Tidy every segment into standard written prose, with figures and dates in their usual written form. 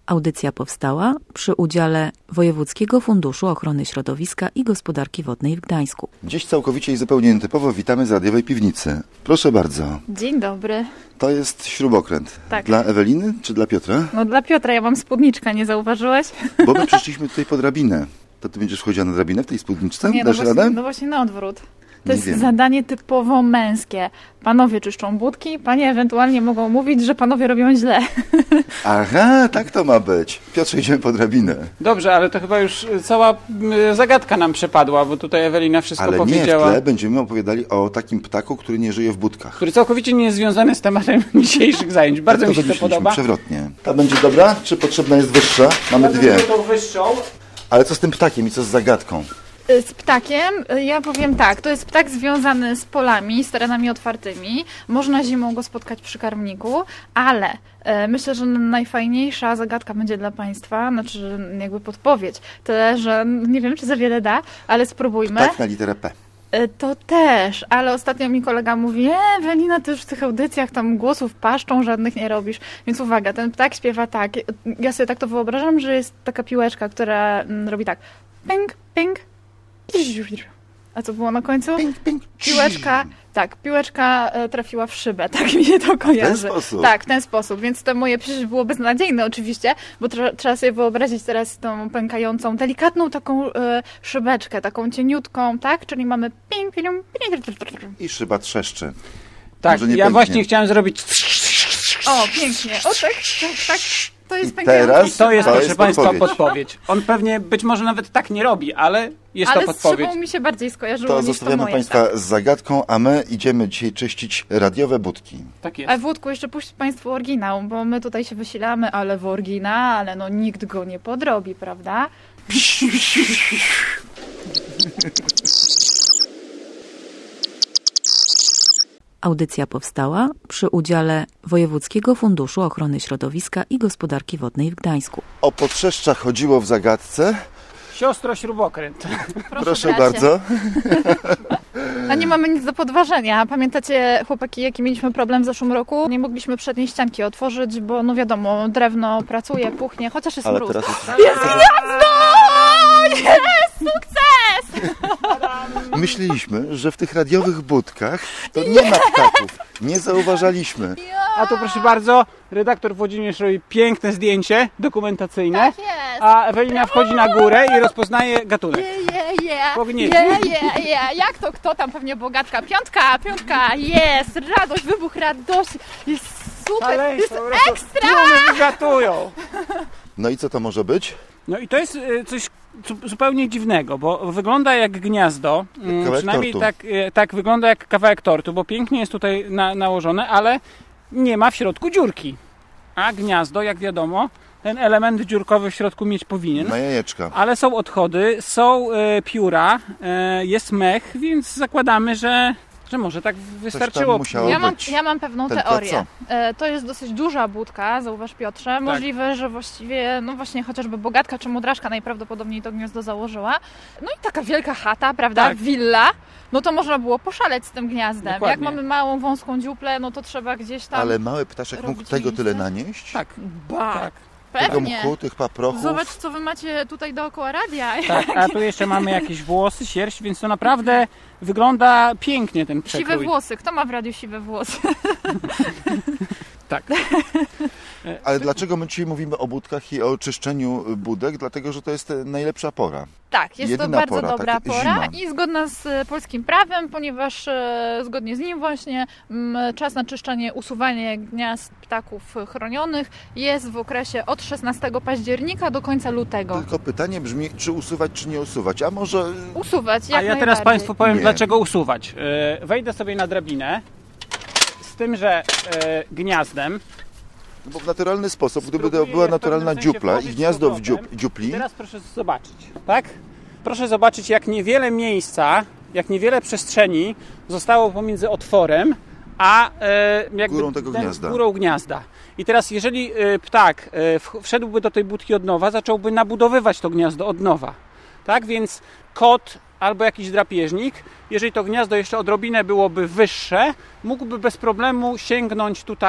Audycja powstała przy udziale Wojewódzkiego Funduszu Ochrony Środowiska i Gospodarki Wodnej w Gdańsku. Dziś całkowicie i zupełnie nietypowo witamy z radiowej piwnicy. Proszę bardzo. Dzień dobry. To jest śrubokręt. Tak. Dla Eweliny czy dla Piotra? No dla Piotra, ja mam spódniczkę, nie zauważyłeś? Bo my przyszliśmy tutaj po drabinę. To ty będziesz wchodziła na drabinę w tej spódniczce? Nie, Dasz radę? no właśnie na odwrót. To Nie jest wiem. zadanie typowo męskie. Panowie czyszczą budki, panie ewentualnie mogą mówić, że panowie robią źle. Aha, tak to ma być. Piotrze, idziemy po drabinę. Dobrze, ale to chyba już cała zagadka nam przepadła, bo tutaj Ewelina wszystko Ale powiedziała. nie, w tle będziemy opowiadali o takim ptaku, który nie żyje w budkach. Który całkowicie nie jest związany z tematem dzisiejszych zajęć. Bardzo Tak mi się to wymyśliliśmy, podoba. przewrotnie. Ta będzie dobra, czy potrzebna jest wyższa? Mamy dwie. Tą wyższą. Ale co z tym ptakiem i co z zagadką? Z ptakiem, ja powiem tak, to jest ptak związany z polami, z terenami otwartymi. Można zimą go spotkać przy karmniku, ale myślę, że najfajniejsza zagadka będzie dla Państwa, znaczy jakby podpowiedź. Tyle, że nie wiem, czy za wiele da, ale spróbujmy. Ptak na literę P. To też, ale ostatnio mi kolega mówi, Ewelina, ty już w tych audycjach tam głosów paszczą żadnych nie robisz. Więc uwaga, ten ptak śpiewa tak. Ja sobie tak to wyobrażam, że jest taka piłeczka, która robi tak. Ping, ping. A co było na końcu? Ping, ping. Piłeczka trafiła w szybę, tak mi się to kojarzy. W ten sposób? Tak, w ten sposób, więc to moje przecież było beznadziejne oczywiście, bo trzeba sobie wyobrazić teraz tą pękającą, delikatną taką szybeczkę, taką cieniutką, tak? Czyli mamy ping, ping, ping. I szyba trzeszczy. Tak, Może nie ja pęknie. właśnie chciałem zrobić... O, pięknie. O, tak. To jest pękające. teraz? To jest, To proszę jest Państwa, podpowiedź. On pewnie, być może nawet tak nie robi, ale jest Ale to z podpowiedź. szybą mi się bardziej skojarzyło To niż to zostawiamy moje. Państwa Tak. z zagadką, a my idziemy dzisiaj czyścić radiowe budki. Tak A jest. Włodku, jeszcze puść Państwu oryginał, bo my tutaj się wysilamy, ale w oryginale, no nikt go nie podrobi, prawda? Audycja powstała przy udziale Wojewódzkiego Funduszu Ochrony Środowiska i Gospodarki Wodnej w Gdańsku. O podtrzeszcza chodziło w zagadce. Siostro śrubokręt. Proszę bracie. bardzo. A nie mamy nic do podważenia. Pamiętacie, chłopaki, jaki mieliśmy problem w zeszłym roku? Nie mogliśmy przedniej ścianki otworzyć, bo no wiadomo, drewno pracuje, puchnie, chociaż jest Ale mróz. teraz jest... Jest gniazdo! Jest! Sukces! Myśleliśmy, że w tych radiowych budkach to nie ma ptaków. Nie zauważaliśmy. A tu proszę bardzo, redaktor Włodzimierz robi piękne zdjęcie dokumentacyjne, Tak jest! a Ewelina wchodzi na górę i rozpoznaje gatunek. Pognieci. Jak to kto tam? Pewnie bogatka. Piątka, jest! Radość, wybuch radości. Jest super, jest ekstra! Tłumy wygatują. No i co to może być? No i to jest coś zupełnie dziwnego, bo wygląda jak gniazdo, kawałek przynajmniej tortu. tak wygląda jak kawałek tortu, bo pięknie jest tutaj nałożone, ale nie ma w środku dziurki. A gniazdo, jak wiadomo, ten element dziurkowy w środku mieć powinien. Na jajeczka. Ale są odchody, są pióra, jest mech, więc zakładamy, że może tak wystarczyło. musiało być. Ja mam pewną Tylko teorię. To jest dosyć duża budka, zauważ Piotrze. Możliwe, że właściwie, no właśnie chociażby bogatka czy mudraszka najprawdopodobniej to gniazdo założyła. No i taka wielka chata, prawda, Tak. willa, no to można było poszaleć z tym gniazdem. Dokładnie. Jak mamy małą, wąską dziuplę, no to trzeba gdzieś tam... Ale mały ptaszek mógł robić tego tyle miejsce? nanieść? Tak, Tak. Tego Pewnie. mchu, tych paprochów. Zobacz, co wy macie tutaj dookoła radia. tak, a tu jeszcze mamy jakieś włosy, sierść, więc to naprawdę wygląda pięknie ten przekrój. Siwe włosy. Kto ma w radiu siwe włosy? Tak. Ale dlaczego my dzisiaj mówimy o budkach i o czyszczeniu budek? Dlatego, że to jest najlepsza pora. Tak, jest to Jedyna bardzo pora, dobra tak, pora zima. i zgodna z polskim prawem, ponieważ zgodnie z nim właśnie czas na czyszczenie, usuwanie gniazd ptaków chronionych jest w okresie od 16 października do końca lutego. Tylko pytanie brzmi, czy usuwać, czy nie usuwać. A może... Usuwać, jak A ja teraz najbardziej. Państwu powiem, Nie. dlaczego usuwać. Wejdę sobie na drabinę, z tym, że gniazdem. Bo w naturalny sposób, gdyby to Spróbuję była w naturalna pewnym sensie dziupla i włożyć gniazdo z w powrotem. dziupli, Teraz proszę zobaczyć, tak? Proszę zobaczyć, jak niewiele miejsca, jak niewiele przestrzeni zostało pomiędzy otworem a jakby Górą tego gniazda. Górą gniazda. I teraz, jeżeli ptak wszedłby do tej budki od nowa, zacząłby nabudowywać to gniazdo od nowa. Tak? Więc kot albo jakiś drapieżnik, jeżeli to gniazdo jeszcze odrobinę byłoby wyższe, mógłby bez problemu sięgnąć tutaj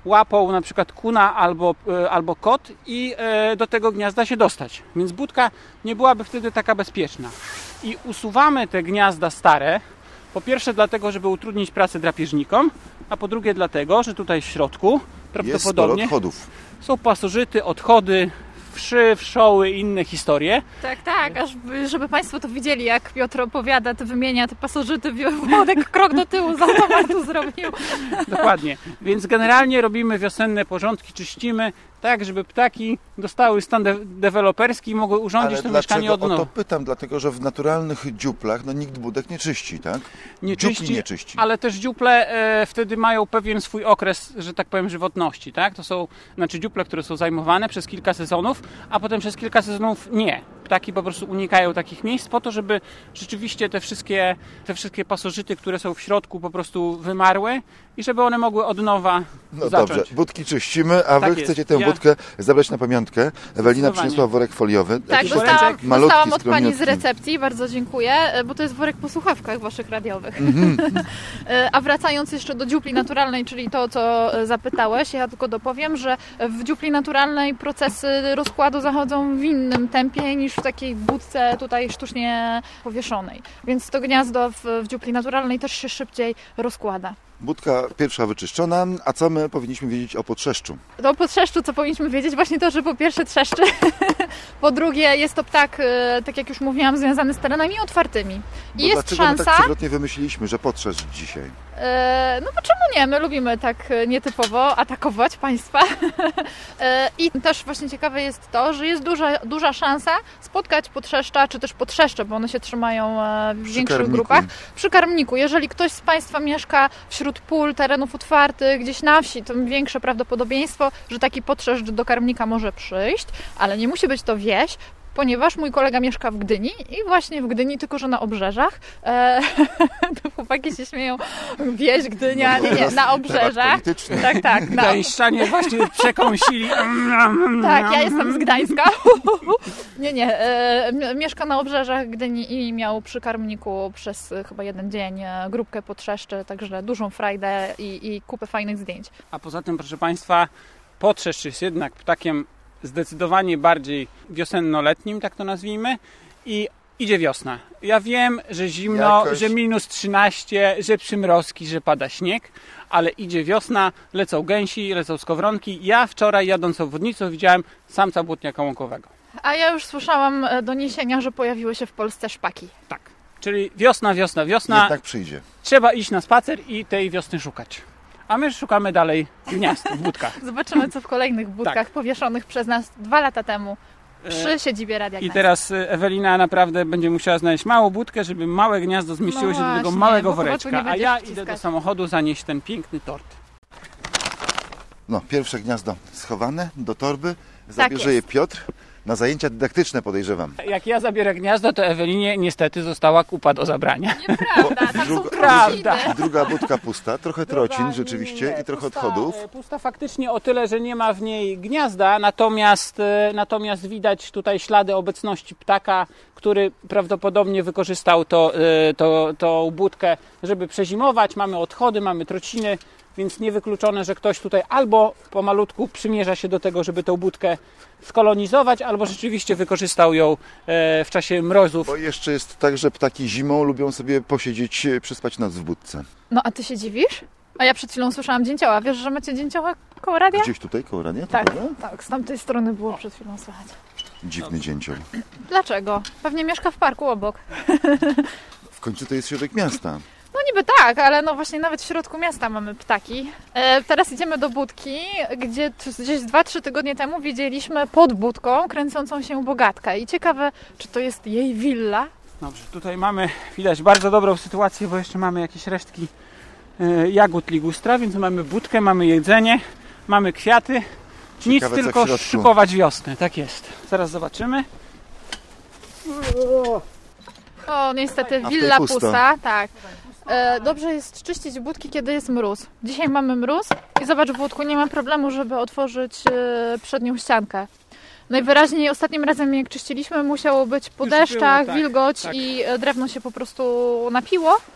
łapą na przykład kuna albo kot i do tego gniazda się dostać. Więc budka nie byłaby wtedy taka bezpieczna. I usuwamy te gniazda stare, po pierwsze dlatego, żeby utrudnić pracę drapieżnikom, a po drugie dlatego, że tutaj w środku prawdopodobnie są pasożyty, odchody, wszy, wszoły i inne historie. Tak, aż żeby Państwo to widzieli, jak Piotr opowiada, wymienia te pasożyty, Włodek krok do tyłu z automatu zrobił. Dokładnie, więc generalnie robimy wiosenne porządki, czyścimy, tak, żeby ptaki dostały stan deweloperski i mogły urządzić to mieszkanie od nowa. O to pytam, dlatego że w naturalnych dziuplach nikt budek nie czyści, tak? Nie czyści. Ale też dziuple wtedy mają pewien swój okres, że tak powiem, żywotności, tak? To są dziuple, które są zajmowane przez kilka sezonów, a potem przez kilka sezonów nie. Ptaki po prostu unikają takich miejsc po to, żeby rzeczywiście te wszystkie pasożyty, które są w środku, po prostu wymarły i żeby one mogły od nowa zacząć. Dobrze, budki czyścimy, a wy chcecie tę budkę zabrać na pamiątkę. Ewelina przyniosła worek foliowy. Tak, dostałam od pani z recepcji, bardzo dziękuję, bo to jest worek po słuchawkach waszych radiowych. A wracając jeszcze do dziupli naturalnej, czyli to, co zapytałeś, ja tylko dopowiem, że w dziupli naturalnej procesy rozkładu zachodzą w innym tempie niż w takiej budce tutaj sztucznie powieszonej. Więc to gniazdo w dziupli naturalnej też się szybciej rozkłada. Budka pierwsza wyczyszczona, a co my powinniśmy wiedzieć o potrzeszczu? O potrzeszczu co powinniśmy wiedzieć? Właśnie to, że po pierwsze trzeszczy, po drugie jest to ptak, tak jak już mówiłam, związany z terenami otwartymi. I jest dlaczego szansa... my tak przewrotnie wymyśliliśmy, że potrzeszcz dzisiaj? No bo czemu nie? My lubimy tak nietypowo atakować państwa. I też właśnie ciekawe jest to, że jest duża szansa spotkać potrzeszcza, czy też potrzeszcze, bo one się trzymają w większych grupach. Przy karmniku. Jeżeli ktoś z państwa mieszka wśród pól, terenów otwartych, gdzieś na wsi, to większe prawdopodobieństwo, że taki potrzeszcz do karmnika może przyjść, ale nie musi być to wieś, ponieważ mój kolega mieszka w Gdyni i właśnie w Gdyni, tylko że na obrzeżach. To chłopaki się śmieją. Wieś, Gdynia, nie, na obrzeżach. Tak. Gdańszczanie właśnie przekąsili. Tak, ja jestem z Gdańska. Nie. Mieszka na obrzeżach Gdyni i miał przy karmniku przez chyba jeden dzień grupkę potrzeszczy, także dużą frajdę i kupę fajnych zdjęć. A poza tym, proszę Państwa, potrzeszcz jest jednak ptakiem zdecydowanie bardziej wiosenno-letnim, tak to nazwijmy, i idzie wiosna. Ja wiem, że zimno, że minus 13, że przymrozki, że pada śnieg, ale idzie wiosna, lecą gęsi, lecą skowronki. Ja wczoraj jadąc obwodnicą widziałem samca błotniaka łąkowego. A ja już słyszałam doniesienia, że pojawiły się w Polsce szpaki. Tak, czyli wiosna. Jednak przyjdzie. Trzeba iść na spacer i tej wiosny szukać. A my szukamy dalej gniazd w budkach. Zobaczymy, co w kolejnych budkach powieszonych przez nas 2 lata temu przy siedzibie Radia Gdańsk. I teraz Ewelina naprawdę będzie musiała znaleźć małą budkę, żeby małe gniazdo zmieściło się do tego małego woreczka. A ja idę do samochodu zanieść ten piękny tort. No, pierwsze gniazdo schowane do torby. Zabierze je Piotr. Na zajęcia dydaktyczne, podejrzewam. Jak ja zabiorę gniazdo, to Ewelinie niestety została kupa do zabrania. Nieprawda, tam są prawda. Druga budka pusta, trochę trocin rzeczywiście i trochę odchodów. Pusta faktycznie o tyle, że nie ma w niej gniazda, natomiast widać tutaj ślady obecności ptaka, który prawdopodobnie wykorzystał tą budkę, żeby przezimować. Mamy odchody, mamy trociny, więc niewykluczone, że ktoś tutaj albo pomalutku przymierza się do tego, żeby tą budkę skolonizować, albo rzeczywiście wykorzystał ją w czasie mrozów. Bo jeszcze jest tak, że ptaki zimą lubią sobie posiedzieć, przespać noc w budce. No a ty się dziwisz? A ja przed chwilą słyszałam dzięcioła. Wiesz, że macie dzięcioła koło radia? Gdzieś tutaj koło radia? Tak, z tamtej strony było przed chwilą słychać. Dziwny dzięcioł. Dlaczego? Pewnie mieszka w parku obok. W końcu to jest środek miasta. No niby tak, ale no właśnie nawet w środku miasta mamy ptaki. Teraz idziemy do budki, gdzie gdzieś 2-3 tygodnie temu widzieliśmy pod budką kręcącą się bogatkę. I ciekawe, czy to jest jej willa? Dobrze, tutaj widać bardzo dobrą sytuację, bo jeszcze mamy jakieś resztki jagód ligustra, więc mamy budkę, mamy jedzenie, mamy kwiaty. Nic, tylko szykować wiosnę. Tak jest. Zaraz zobaczymy. O, niestety willa pusta. Tak. Dobrze jest czyścić budki, kiedy jest mróz. Dzisiaj mamy mróz i zobacz, w budku nie ma problemu, żeby otworzyć przednią ściankę. Najwyraźniej ostatnim razem, jak czyściliśmy, musiało być po deszczach, wilgoć i drewno się po prostu napiło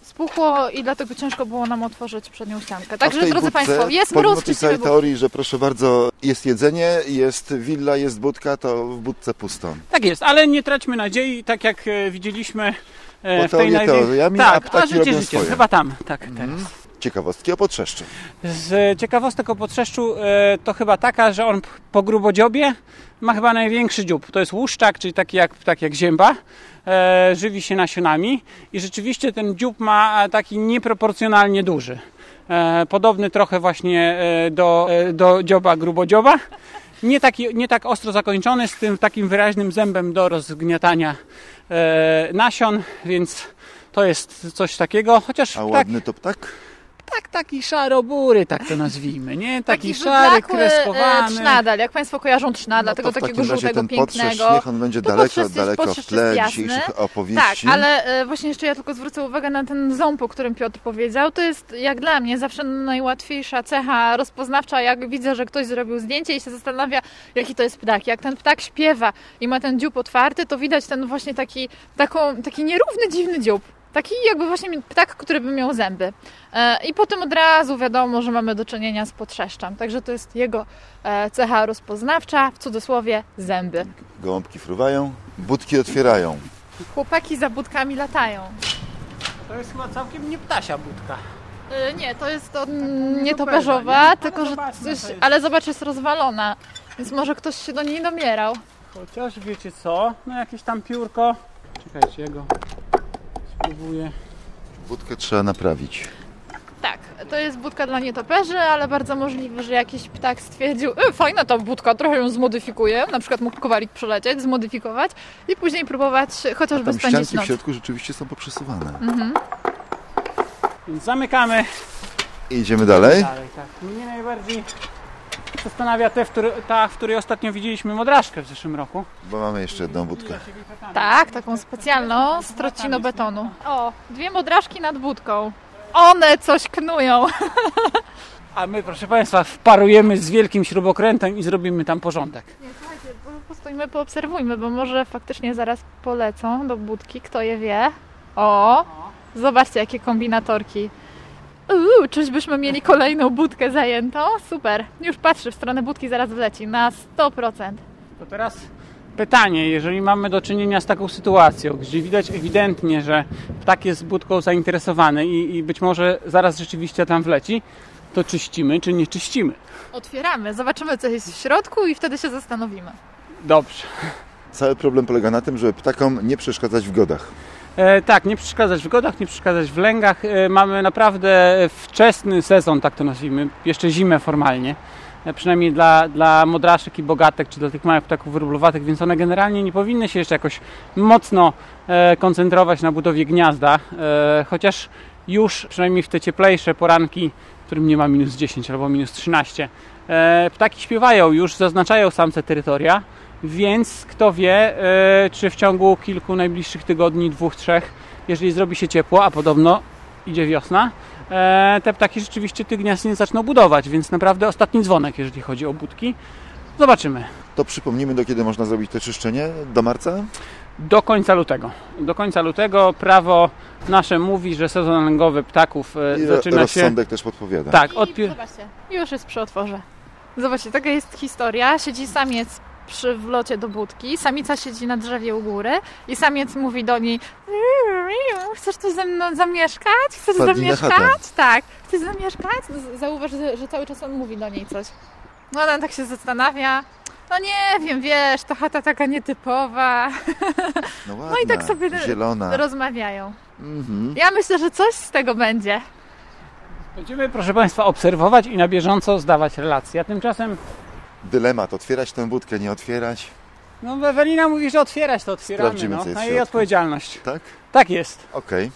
spuchło i dlatego ciężko było nam otworzyć przednią ściankę. Także, A w tej drodzy budce, Państwo, jest pomimo mróz, tej całej teorii, że proszę bardzo, jest jedzenie, jest willa, jest budka, to w budce pusto. Tak jest, ale nie traćmy nadziei, tak jak widzieliśmy w tej teoriami, tak, a ptaki robią życie, swoje. chyba tam, tak, teraz. Ciekawostki o Podtrzeszczu. Z ciekawostek o Podtrzeszczu to chyba taka, że on po grubodziobie ma chyba największy dziób. To jest łuszczak, czyli taki jak zięba. Żywi się nasionami i rzeczywiście ten dziób ma taki nieproporcjonalnie duży. Podobny trochę właśnie do dzioba grubodzioba. Nie tak ostro zakończony, z tym takim wyraźnym zębem do rozgniatania nasion, więc to jest coś takiego. Chociaż A ładny to ptak? Taki szarobury, tak to nazwijmy, nie? Taki szary, wyblakły, kreskowany. Trznadel, jak Państwo kojarzą trznadla, tego w takim takiego razie żółtego, ten podtrzeszcz, pięknego. niech on będzie To daleko podtrzeszcz w tle jest dzisiejszych jasny. opowieści. Tak, ale właśnie jeszcze ja tylko zwrócę uwagę na ten ząb, o którym Piotr powiedział. To jest jak dla mnie zawsze najłatwiejsza cecha rozpoznawcza, jak widzę, że ktoś zrobił zdjęcie i się zastanawia, jaki to jest ptak. Jak ten ptak śpiewa i ma ten dziób otwarty, to widać ten właśnie taki nierówny, dziwny dziób. Taki jakby właśnie ptak, który by miał zęby. I potem od razu wiadomo, że mamy do czynienia z podtrzeszczem. Także to jest jego cecha rozpoznawcza, w cudzysłowie zęby. Gołąbki fruwają, budki otwierają. Chłopaki za budkami latają. To jest chyba całkiem nie ptasia budka. Nie, to jest nietoperzowa, nie? tylko że zobaczmy, coś, to jest. ale zobacz, jest rozwalona. Więc może ktoś się do niej domierał. Chociaż wiecie co? No jakieś tam piórko. Czekajcie, go spróbuję. Budkę trzeba naprawić. Tak, to jest budka dla nietoperzy, ale bardzo możliwe, że jakiś ptak stwierdził, fajna ta budka, trochę ją zmodyfikuję. Na przykład mógł kowalik przylecieć, zmodyfikować i później próbować chociażby Tam spędzić ścianki w noc. środku rzeczywiście są poprzesuwane. Więc zamykamy. I idziemy dalej. Tak. Mnie najbardziej zastanawia ta, w której ostatnio widzieliśmy modraszkę w zeszłym roku. Bo mamy jeszcze jedną budkę. Tak, taką specjalną z trocinobetonu. O, 2 modraszki nad budką. One coś knują. A my, proszę Państwa, wparujemy z wielkim śrubokrętem i zrobimy tam porządek. Nie, słuchajcie, postójmy, poobserwujmy, bo może faktycznie zaraz polecą do budki, kto je wie. O, zobaczcie jakie kombinatorki. Czyżbyśmy mieli kolejną budkę zajętą? Super, już patrzy w stronę budki, zaraz wleci na 100%. To teraz pytanie, jeżeli mamy do czynienia z taką sytuacją, gdzie widać ewidentnie, że ptak jest budką zainteresowany i być może zaraz rzeczywiście tam wleci, to czyścimy czy nie czyścimy? Otwieramy, zobaczymy co jest w środku i wtedy się zastanowimy. Dobrze. Cały problem polega na tym, żeby ptakom nie przeszkadzać w godach. Tak, nie przeszkadzać w godach, nie przeszkadzać w lęgach. Mamy naprawdę wczesny sezon, tak to nazwijmy, jeszcze zimę formalnie. Przynajmniej dla modraszek i bogatek, czy dla tych małych ptaków wróblowatych, więc one generalnie nie powinny się jeszcze jakoś mocno koncentrować na budowie gniazda, chociaż już przynajmniej w te cieplejsze poranki, w którym nie ma -10 albo -13, ptaki śpiewają, już zaznaczają samce terytoria, więc kto wie, czy w ciągu kilku najbliższych tygodni, 2, 3, jeżeli zrobi się ciepło, a podobno idzie wiosna, te ptaki rzeczywiście tych gniazd nie zaczną budować, więc naprawdę ostatni dzwonek, jeżeli chodzi o budki. Zobaczymy. To przypomnijmy, do kiedy można zrobić to czyszczenie? Do marca? Do końca lutego. Do końca lutego prawo nasze mówi, że sezon lęgowy ptaków I zaczyna się... rozsądek też podpowiada. Tak, Zobaczcie, już jest przy otworze. Zobaczcie, taka jest historia. Siedzi samiec przy wlocie do budki, samica siedzi na drzewie u góry i samiec mówi do niej: chcesz tu ze mną zamieszkać? Chcesz Wpadnij na zamieszkać? chatę. Tak. Chcesz zamieszkać? Zauważ, że cały czas on mówi do niej coś. No ona tak się zastanawia. No nie wiem, wiesz, to chata taka nietypowa. No ładna, No i tak sobie zielona. rozmawiają. Mhm. Ja myślę, że coś z tego będzie. Będziemy, proszę Państwa, obserwować i na bieżąco zdawać relacje. A tymczasem, Dylemat, otwierać tę budkę, nie otwierać. no Ewelina mówi, że otwierać, to otwieramy. Sprawdzimy, co jest na w jej środku. odpowiedzialność. Tak? Tak jest. Okej.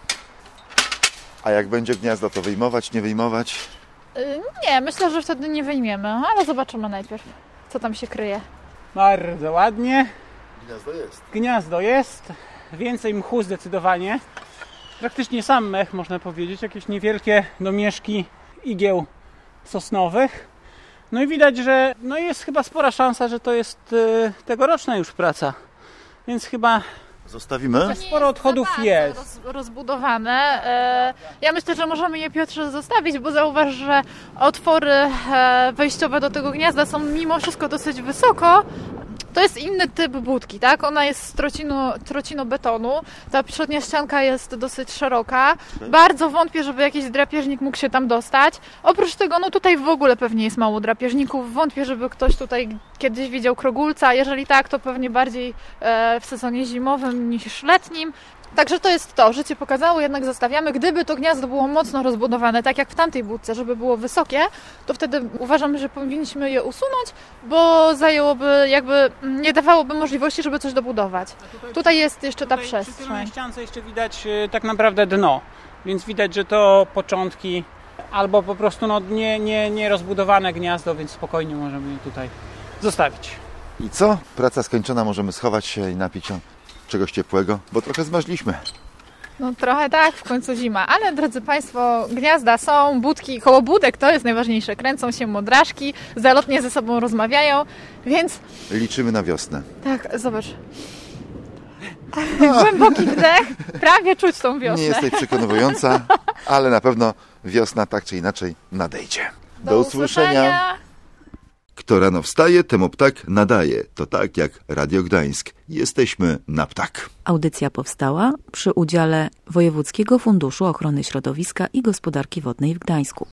A jak będzie gniazdo, to wyjmować, nie wyjmować? Nie, myślę, że wtedy nie wyjmiemy, ale zobaczymy najpierw, co tam się kryje. Bardzo ładnie. Gniazdo jest. Gniazdo jest. Więcej mchu zdecydowanie. Praktycznie sam mech, można powiedzieć. Jakieś niewielkie domieszki igieł sosnowych. No i widać, że jest chyba spora szansa, że to jest tegoroczna już praca. Więc chyba Zostawimy? Sporo odchodów jest. Rozbudowane. Ja myślę, że możemy je, Piotrze, zostawić, bo zauważ, że otwory wejściowe do tego gniazda są mimo wszystko dosyć wysoko. To jest inny typ budki, tak? Ona jest z trocino-betonu. Ta przednia ścianka jest dosyć szeroka. Bardzo wątpię, żeby jakiś drapieżnik mógł się tam dostać. Oprócz tego, no tutaj w ogóle pewnie jest mało drapieżników. Wątpię, żeby ktoś tutaj kiedyś widział krogulca. Jeżeli tak, to pewnie bardziej w sezonie zimowym niż letnim. Także to jest to. Życie pokazało, jednak zostawiamy. Gdyby to gniazdo było mocno rozbudowane, tak jak w tamtej budce, żeby było wysokie, to wtedy uważamy, że powinniśmy je usunąć, bo nie dawałoby możliwości, żeby coś dobudować. Tutaj jest jeszcze ta przestrzeń. Przy tylnej ściance jeszcze widać tak naprawdę dno, więc widać, że to początki albo po prostu nie rozbudowane gniazdo, więc spokojnie możemy je tutaj zostawić. I co? Praca skończona, możemy schować się i napić się czegoś ciepłego, bo trochę zmarzliśmy. No trochę tak, w końcu zima. Ale drodzy Państwo, gniazda są, budki, koło budek to jest najważniejsze. Kręcą się modraszki, zalotnie ze sobą rozmawiają, więc... Liczymy na wiosnę. Tak, zobacz. Głęboki wdech, prawie czuć tą wiosnę. Nie jesteś przekonująca, ale na pewno wiosna tak czy inaczej nadejdzie. Do usłyszenia. Kto rano wstaje, temu ptak nadaje. To tak jak Radio Gdańsk. Jesteśmy na ptak. Audycja powstała przy udziale Wojewódzkiego Funduszu Ochrony Środowiska i Gospodarki Wodnej w Gdańsku.